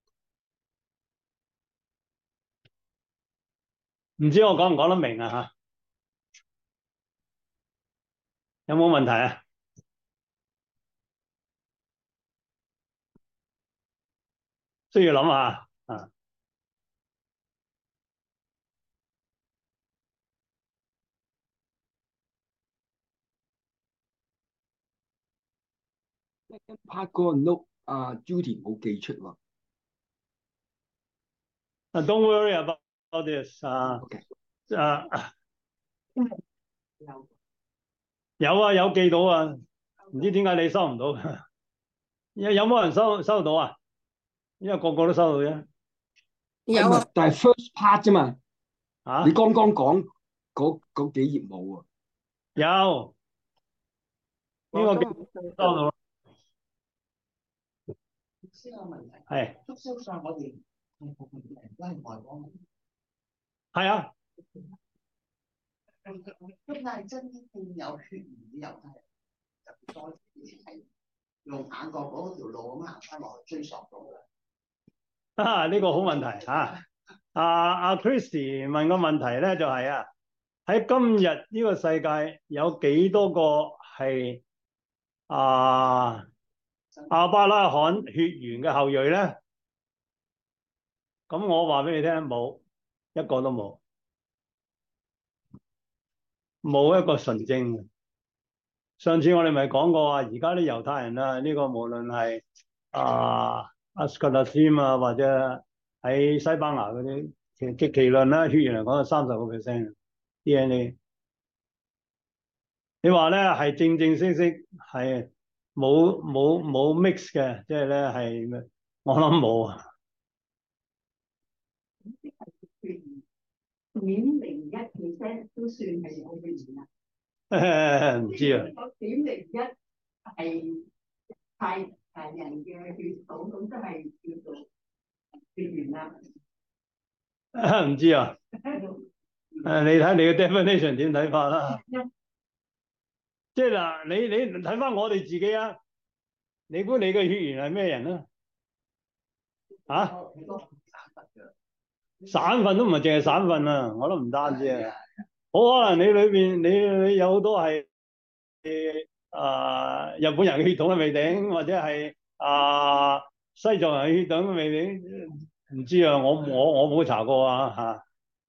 唔知我講唔講得明有冇問題啊？需要諗下拍個 note Judy 冇記出喎。 Don't worry about this OK 有記到啊，唔知點解你收唔到？有冇人收到啊？因為個個都收到啫。 有啊，但係 first part 啫嘛。你剛剛講嗰幾頁冇啊？ 有呢個收到啦。先有問題係促銷上我哋大部分嘅人都係外國人。係啊。咁但係真正有血緣嘅猶太人特別多，以前係用眼角嗰條路咁行翻落去追索到嘅。呢個好問題Christy 問個問題咧就係喺今日呢個世界有幾多個係亞伯拉罕血緣嘅後裔咧？咁我話俾你聽，冇一個都冇，冇一個純正嘅。上次我哋咪講過而家啲猶太人呢個無論係阿斯卡納添或者喺西班牙嗰啲，極其論啦，血緣嚟講係30% DNA。你話咧係正正式式係冇 mix 嘅，即係咧係我諗冇啊。0.01% 都算係有血緣啦。唔知啊。0.01係太人嘅血統，咁即係叫做血緣啦。唔知啊。你睇你嘅 definition 點睇法啦？即係嗱，你睇翻我哋自己啊，你估你嘅血緣係咩人省份都唔係淨係省份我都唔單止好可能你裏邊你有好多係日本人嘅血統都未定，或者係西藏人嘅血統都未定，唔知我冇查過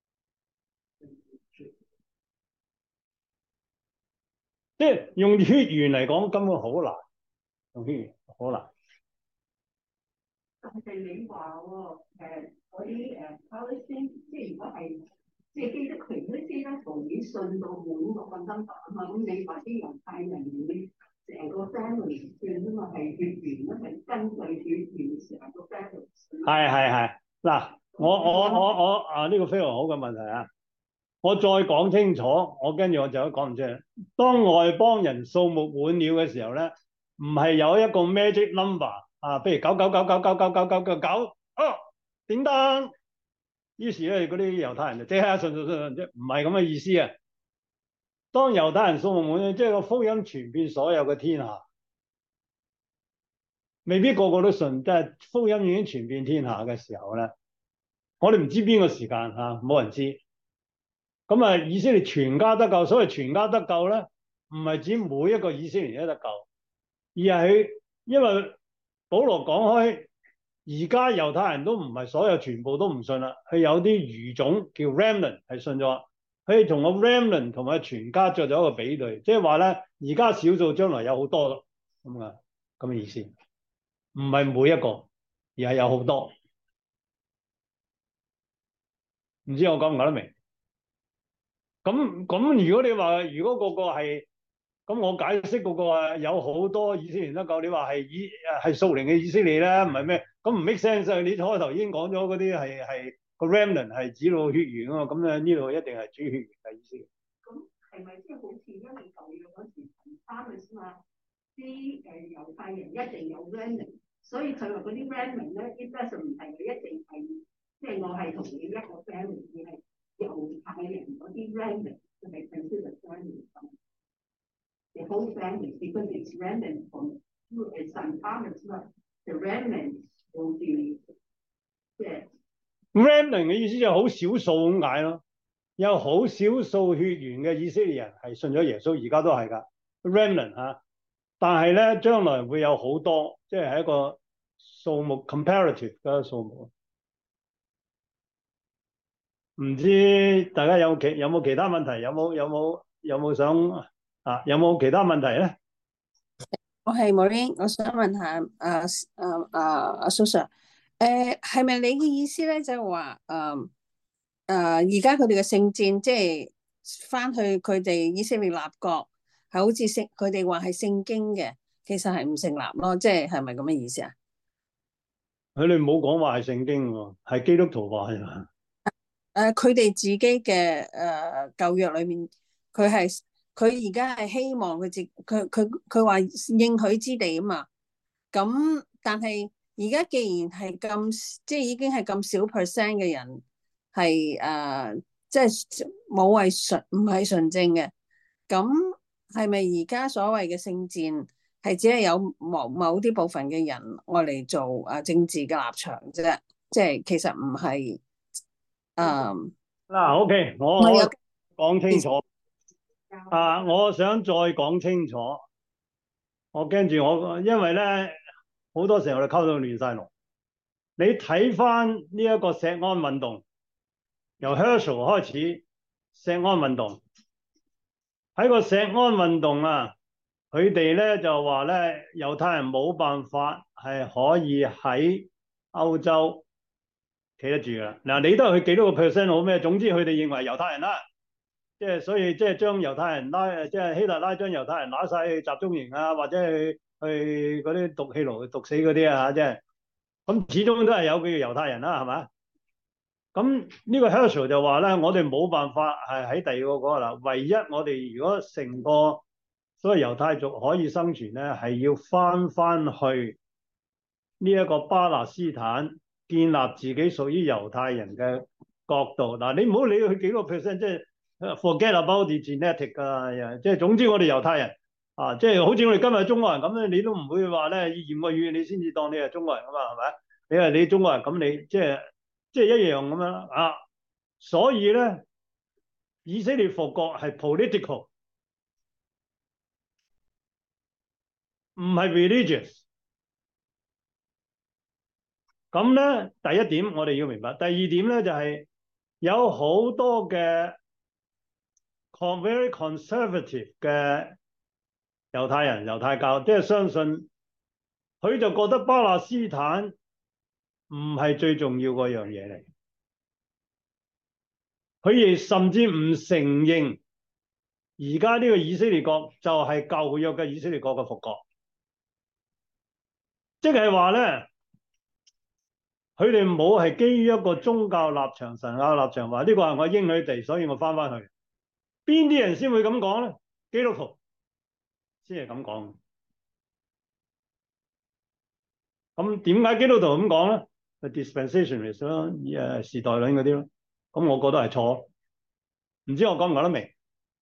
即係用血緣嚟講根本好難，用血緣好難。但係你話嗰啲Palestine，即係如果係即係基督徒嗰啲基督徒已經信到滿個份真法咁你話啲猶太人會成個 family 算啫嘛，係血緣咧，係根據血緣成個 family。係嗱，我呢個非常好嘅問題我再講清楚，我跟住我就講唔清楚。當外邦人數目滿了嘅時候咧，唔係有一個 magic number 啊，譬如99999999999哦，點燈。於是咧嗰啲猶太人就即刻信，即唔係咁嘅意思啊。當猶太人數目滿了，即係個福音傳遍所有嘅天下，未必個個都信，但係福音已經傳遍天下嘅時候咧，我哋唔知邊個時間嚇，冇人知。咁啊，以色列全家得救，所謂全家得救咧，唔係指每一個以色列人都得救，而係因為保羅講開，而家猶太人都唔係所有全部都唔信啦，佢有啲餘種叫 remnant 係信咗，佢同個 remnant 同埋全家作咗一個比對，即係話咧，而家少數，將來有好多咯，咁嘅意思，唔係每一個，而係有好多，唔知我講唔講得明？咁，如果你話如果個個係咁，我解釋嗰個話有好多以色列人得救，你話係屬靈嘅以色列咧，唔係咩？咁唔 make sense。你開頭已經講咗嗰啲係個 remnant 係指到血緣啊嘛，咁咧呢度一定係主血緣嘅意思。 咁係咪即係好似因為舊約嗰時三嘅先嘛？啲猶太人一定有 remnant，所以佢話嗰啲 remnant 咧，啲 person 唔係佢一定係即係我係同你一個 family，而係猶太人嗰啲 remnant 就係 consider family。The whole family, because it's remnant from some farmers, the remnant will be dead. remnant 嘅意思就係好少數咁解咯，有好少數血緣嘅以色列人係信咗耶穌，而家都係㗎 remnant 嚇。但係咧，將來會有好多，即係一個數目 comparative 嘅數目。唔知大家有冇其他問題？有冇想有冇其他問題咧？ 我係 Maureen，我想問下阿蘇 Sir，係咪你嘅意思咧？就係話而家佢哋嘅聖戰，即係翻去佢哋以色列立國，係好似佢哋話係聖經嘅，其實係唔成立咯，即係咪咁嘅意思啊？ 佢哋冇講話係聖經喎，係基督徒話係嘛？ 佢哋自己嘅舊約裏面，佢而家係希望佢話應許之地啊嘛。咁但係而家既然係咁，即係已經係咁少 percent 嘅人係即係冇唔係純正嘅，咁係咪而家所謂嘅聖戰係只係有某啲部分嘅人愛嚟做政治嘅立場啫？即係其實唔係。 OK，我講清楚。我想再講清楚。我驚住因為咧好多時候我哋溝到亂晒龍。你睇翻呢一個錫安運動，由 Herschel 開始，錫安運動喺個錫安運動啊，佢哋咧就話咧猶太人冇辦法係可以喺歐洲企得住㗎。嗱，你都係佢幾多個 percent 好咩？總之佢哋認為猶太人啦，即係所以即係將猶太人即係希特拉將猶太人攞晒去集中營啊，或者去嗰啲毒氣爐毒死嗰啲啊，即係咁始終都係有佢嘅猶太人啦，係咪？咁呢個 Herschel 就話咧，我哋冇辦法係喺第二個嗰個啦，唯一我哋如果成個所謂猶太族可以生存咧，係要翻去呢一個巴勒斯坦建立自己屬於猶太人嘅國度。嗱，你唔好理佢幾個 percent，即係 forget about the genetic 啊，即係總之我哋猶太人即係好似我哋今日中國人咁咧，你都唔會話咧驗個血你先至當你係中國人噶嘛，係咪？你係你中國人咁你即係一樣咁樣所以咧以色列復國係 political， 唔係 religious。咁咧，第一點我哋要明白。第二點咧就係有好多嘅 very conservative 嘅猶太人、猶太教，即係相信佢就覺得巴勒斯坦唔係最重要嗰樣嘢嚟。佢亦甚至唔承認而家呢個以色列國就係舊約嘅以色列國嘅復國，即係話咧。 佢哋冇係基於一個宗教立場、神教立場，話呢個係我應許地，所以我翻去。邊啲人先會咁講咧？基督徒先係咁講。咁點解基督徒咁講咧？係 dispensationalist 咯，時代論嗰啲咯。咁我覺得係錯。唔知我講唔講得明？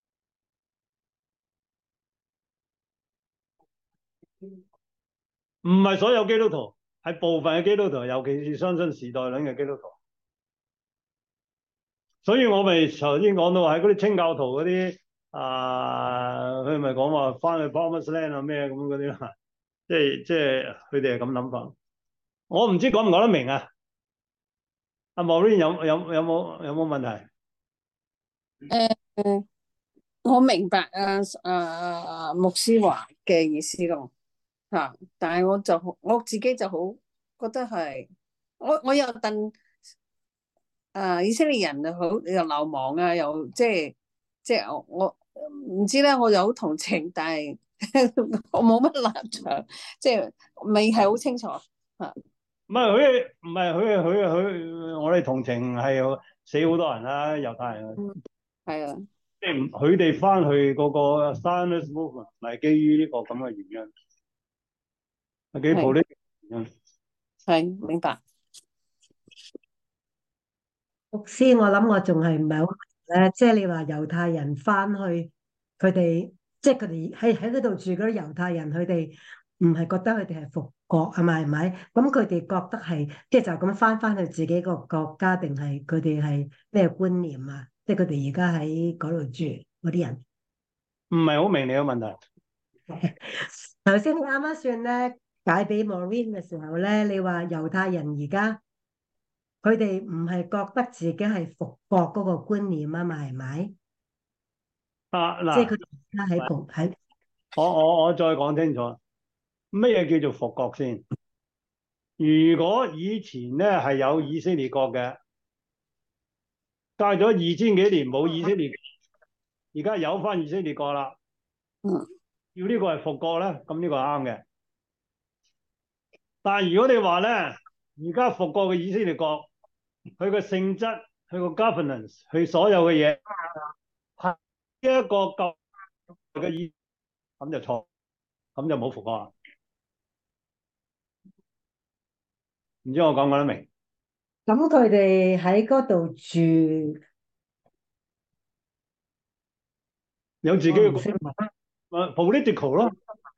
唔係所有基督徒，係部分嘅基督徒，尤其是相信時代論嘅基督徒。所以我咪頭先講到喺嗰啲清教徒嗰啲佢咪講話翻去 Promised Land 啊咩咁嗰啲啦，即係佢哋係咁諗法。我唔知講唔講得明啊？阿 Maureen 有冇問題？ 我明白牧師話嘅意思咯，但係我自己就好覺得係，我又戥以色列人好又流亡啊，又即係我唔知咧，我又好同情，但係我冇乜立場，即係未係好清楚吓。 唔係佢，我哋同情係死好多人啦，猶太人。 係啊， 即係佢哋翻去嗰個 Zionist movement 係基於呢個咁嘅原因，係基於 political 原因。 係明白。 牧師，我諗我仲係唔係好明咧？即係你話猶太人翻去，佢哋即係佢哋喺嗰度住嗰啲猶太人，佢哋唔係覺得佢哋係復國係咪？係咪？咁佢哋覺得係即係就咁翻去自己個國家，定係佢哋係咩觀念啊？即係佢哋而家喺嗰度住嗰啲人， 唔係好明你嘅問題。 頭先你啱啱算咧解俾 Maureen 嘅時候咧，你話猶太人而家。佢哋唔係覺得自己係復國嗰個觀念啊嘛，係咪？ 嗱， 即係佢哋而家喺國喺。 我再講清楚，乜嘢叫做復國先？如果以前咧係有以色列國嘅，隔咗2000幾年冇以色列，而家有翻以色列國啦。要呢個係復國咧，咁呢個係啱嘅。但係如果你話咧，而家復國嘅以色列國，佢嘅性質、佢個 governance、佢所有嘅嘢係一個舊嘅意，咁就錯，咁就冇復國啦。唔知我講唔講得明？ 咁佢哋喺嗰度住， 有自己嘅political 咯。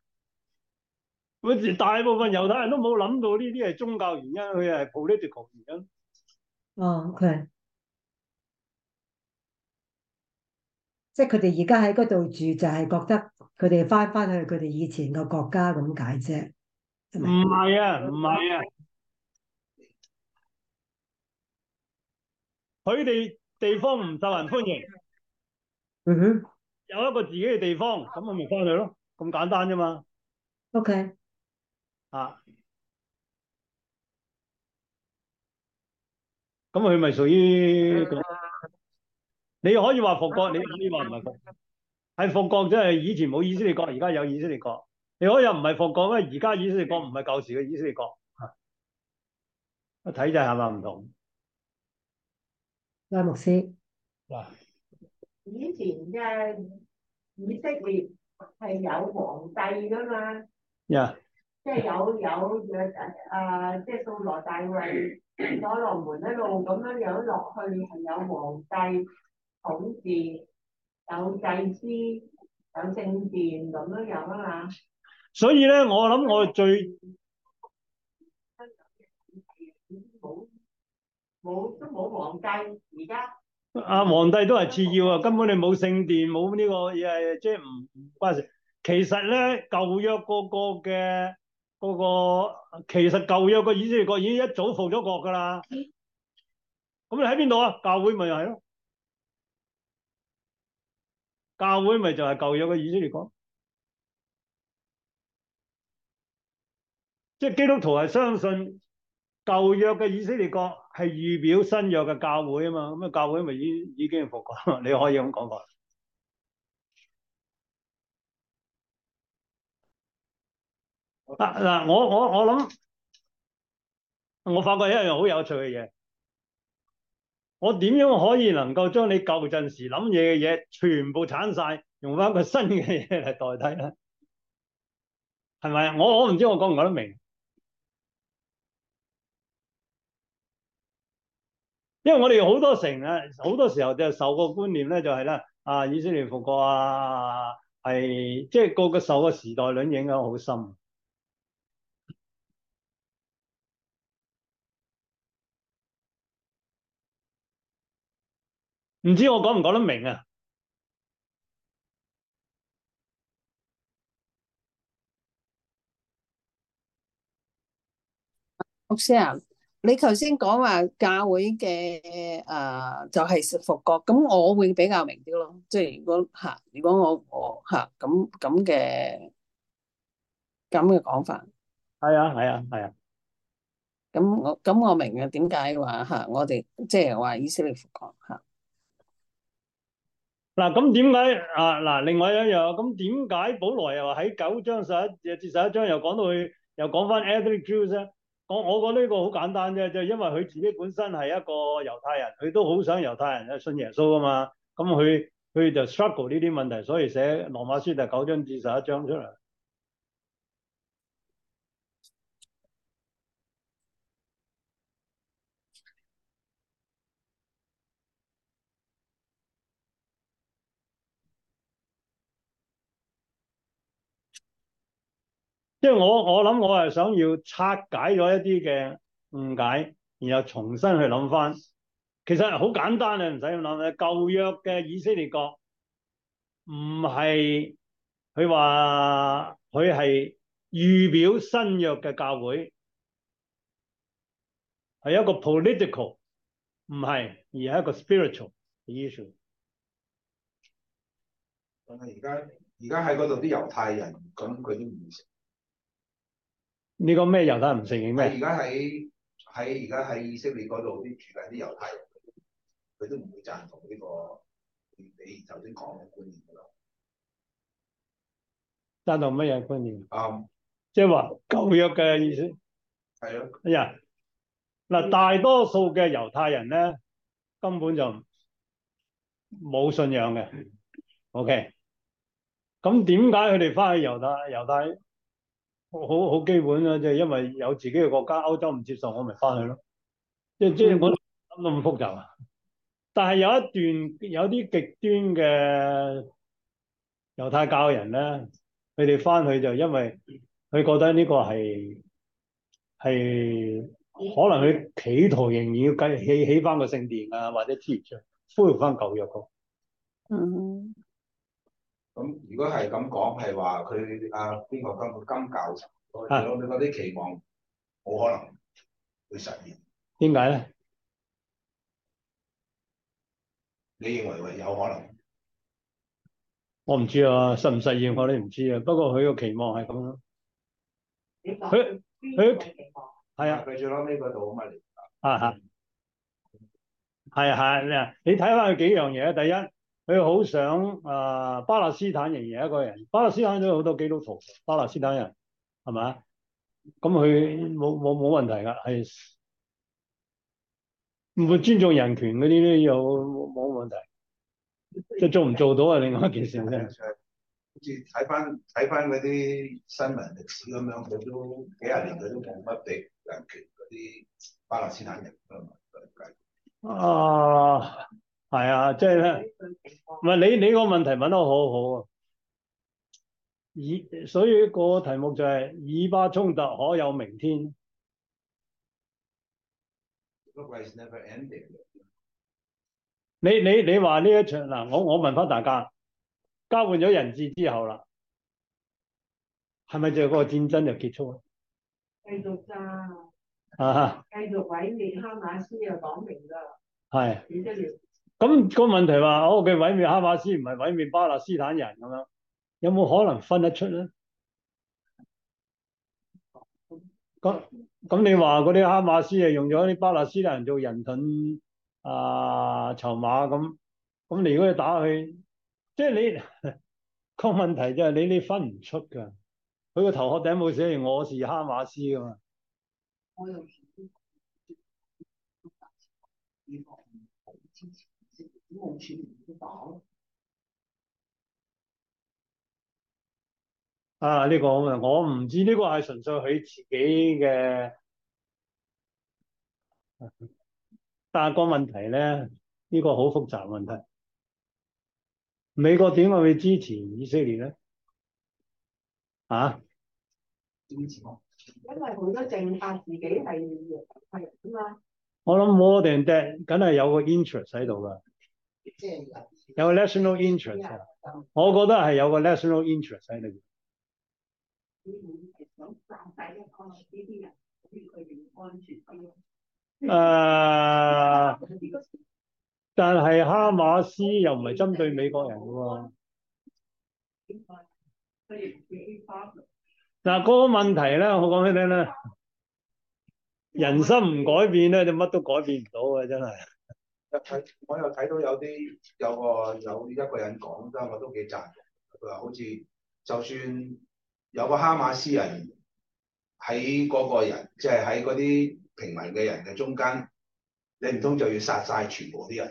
大部分猶太人都冇諗到呢啲係宗教原因，佢係 political 原因。 哦，OK，即係佢哋而家喺嗰度住，就係覺得佢哋翻去佢哋以前個國家咁解啫，係唔咪？ 係啊，唔係啊，佢哋地方唔受人歡迎， 嗯哼有一個自己嘅地方，咁我咪翻去咯，咁簡單啫嘛。 ，OK， 啊，咁佢咪屬於你可以話復國，你可以話唔係復國，係復國即係以前冇以色列國，而家有以色列國。你可以又唔係復國，因為而家以色列國唔係舊時嘅以色列國，個體制係咪唔同？ 阿牧師， 嗱， 以前嘅以色列係有皇帝噶嘛， 呀， 即係即係掃羅大衛所羅門一路咁樣樣落去，係有皇帝統治，有祭司，有聖殿咁樣樣啊嘛。 所以咧，我諗我最冇皇帝，而家皇帝都係次要啊，根本你冇聖殿，冇呢個嘢，即係唔關事。其實咧，舊約其實舊約個以色列國已經一早復咗國噶啦。咁你喺邊度啊？教會咪又係咯，教會咪就係舊約嘅以色列國。即係基督徒係相信舊約嘅以色列國係預表新約嘅教會啊嘛，咁啊教會咪已經復國，你可以咁講法。嗱，我諗我發覺一樣好有趣嘅嘢，我點樣可以能夠將你舊陣時諗嘢嘅嘢全部鏟晒，用翻個新嘅嘢嚟代替咧？係咪啊？我唔知我講唔講得明？因為我哋好多成啊，好多時候就受個觀念咧，就係咧以色列復國啊，係即係個受個時代輪影響好深。唔知我講唔講得明啊？ 牧師啊，你頭先講話教會嘅就係復國，咁我會比較明啲咯。即係如果我咁嘅講法， 係啊係啊係啊。 咁我明嘅點解話我哋即係話以色列復國嚇。 嗱，咁點解嗱？另外一樣，咁點解保羅又話喺9章11至11章又講到佢又講翻 ethnic Jews 咧？我覺得呢個好簡單啫，就係因為佢自己本身係一個猶太人，佢都好想猶太人去信耶穌啊嘛。咁佢就 struggle 呢啲問題，所以寫羅馬書第9章至11章出嚟。即係我諗，我係想要拆解咗一啲嘅誤解，然後重新去諗翻。其實好簡單啊，唔使咁諗。舊約嘅以色列國唔係佢話佢係預表新約嘅教會，係一個 political，唔係，而係一個 spiritual issue。 但係而家喺嗰度啲猶太人，咁佢都唔承認。 呢個咩猶太人唔承認咩？ 而家喺以色列嗰度啲住緊啲猶太人，佢都唔會贊同呢個你頭先講嘅觀念㗎啦。 贊同乜嘢觀念？ 啱， 即係話舊約嘅意思。 係咯。 哎呀，嗱，大多數嘅猶太人咧根本就冇信仰嘅。OK，咁點解佢哋翻去猶太？好基本啦，即係因為有自己嘅國家，歐洲唔接受，我咪翻去咯。即係我諗到咁複雜啊！但係有啲極端嘅猶太教嘅人咧，佢哋翻去就因為佢覺得呢個係可能佢企圖仍然要起翻個聖殿啊，或者恢復翻舊約個。 嗯。 咁如果係咁講，係話佢邊個金教授，你嗰啲期望冇可能會實現。 點解咧？ 你認為有可能？ 我唔知啊，實唔實現我哋唔知啊。不過佢個期望係咁咯。佢係啊， 佢最撈尾嗰度啊嘛嚟。 係你睇翻佢幾樣嘢。第一，佢好想巴勒斯坦仍然一個人。巴勒斯坦都有好多基督徒，巴勒斯坦人係咪？咁佢冇問題㗎，係唔會尊重人權嗰啲都有冇問題。即係做唔做到係另外一件事啫。 好似睇翻嗰啲新聞歷史咁樣，佢都幾廿年佢都冇乜俾人權嗰啲巴勒斯坦人啊嘛。 係啊，即係咧，唔係你個問題問得好好啊。所以個題目就係以巴衝突可有明天。你話呢一場嗱，我問翻大家，交換咗人質之後啦，係咪就嗰個戰爭就結束啊？ 繼續咋？繼續毀滅哈馬斯又講明㗎。 係。咁個問題話，佢毀滅哈馬斯唔係毀滅巴勒斯坦人咁樣，有冇可能分得出咧？咁你話嗰啲哈馬斯係用咗啲巴勒斯坦人做人盾籌碼咁你如果要打佢，即係你個問題就係你分唔出㗎。佢個頭殼頂冇寫住我是哈馬斯㗎嘛。 啊，呢個我唔知，呢個係純粹佢自己嘅，但係個問題咧，呢個好複雜問題。美國點解會支持以色列咧？啊？ 因為好多政客自己係猶太人啊嘛。 我諗 more than that，梗係有個 interest 喺度㗎，有個 national interest 啊。我覺得係有個 national interest 喺裏邊。但係哈馬斯又唔係針對美國人嘅喎。嗱，嗰個問題咧，我講俾你聽咧，人心唔改變咧，就乜都改變唔到嘅，真係。 我又睇到有一個人講得，我都幾贊同。佢話好似就算有個哈馬斯人喺嗰個人，即係喺嗰啲平民嘅人嘅中間，你唔通就要殺晒全部啲人？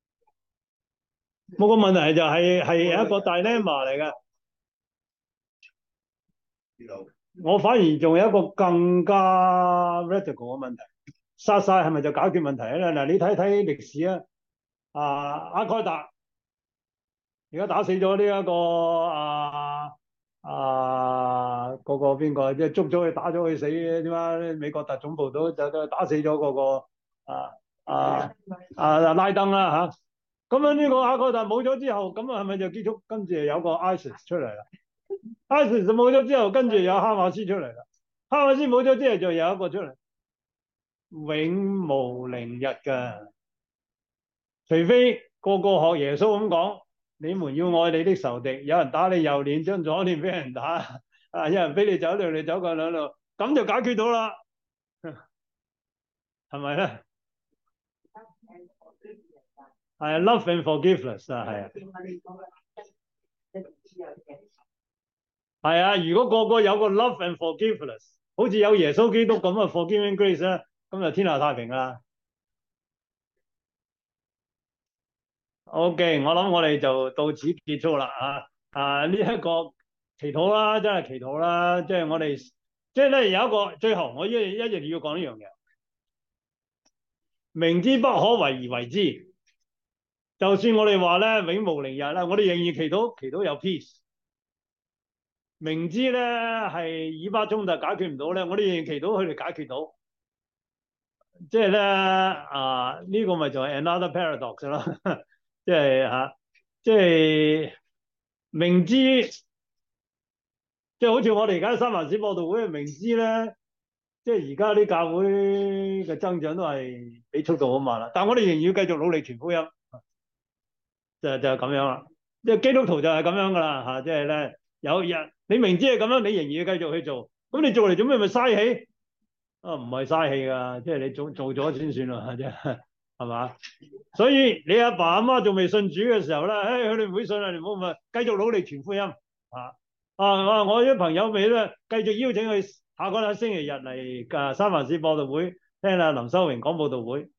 冇，個問題就係一個大 dilemma 嚟嘅。我反而仲有一個更加 radical 嘅問題，殺晒係咪就解決問題咧？嗱，你睇睇歷史啊，阿蓋達而家打死咗呢一個嗰個邊個，即係捉咗佢打咗佢死嘅點解？美國特種部隊就打死咗嗰個拉登啦嚇。咁樣呢個阿蓋達冇咗之後，咁係咪就結束？跟住有個 ISIS 出嚟啦。ISIS 冇咗之後，跟住有哈馬斯出嚟啦。哈馬斯冇咗之後，就有一個出嚟，永無寧日㗎。除非個個學耶穌咁講，你們要愛你的仇敵，有人打你右臉，將左臉俾人打，有人俾你走兩路，你走過兩路，咁就解決到啦，係咪咧？係 love and forgiveness 啊，係啊。係啊，如果個個有個 love and forgiveness， 好似有耶穌基督咁嘅 forgiving grace 咧，咁就天下太平啦。OK， 我諗我哋就到此結束啦呢一個祈禱啦，真係祈禱啦，即係我哋即係咧有一個最後，我一定要講呢樣嘢，明知不可為而為之。就算我哋話咧永無寧日啦，我哋仍然祈禱有 peace。明知咧係以巴衝突解決唔到咧，我哋仍然祈禱佢哋解決到。即係咧呢個咪就係 another paradox 咯，即係即係明知，即係好似我哋而家三藩市播道會，明知咧，即係而家啲教會嘅增長都係比速度好慢啦，但係我哋仍然要繼續努力傳福音。就係咁樣啦，即係基督徒就係咁樣噶啦即係咧有人你明知係咁樣，你仍然要繼續去做，咁你做嚟做咩咪嘥氣？唔係嘥氣噶，即係你做咗先算啦，係嘛？所以你阿爸阿媽仲未信主嘅時候咧，佢哋唔會信啊，你唔好咪繼續努力傳福音我啲朋友咪咧繼續邀請佢下個禮拜星期日嚟三藩市播道會聽下林修榮講佈道會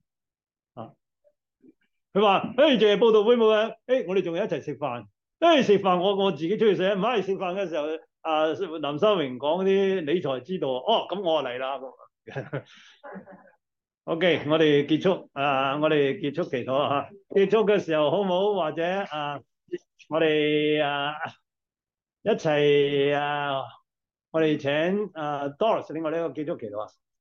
佢話：淨係報道會冇嘅，我哋仲要一齊食飯。食飯我自己出去食，唔係食飯嘅時候，林修榮講啲理財之道，咁我嚟啦。OK，我哋結束，我哋結束祈禱嚇。結束嘅時候好唔好？或者我哋一齊我哋請Doris 另外呢個結束祈禱啊。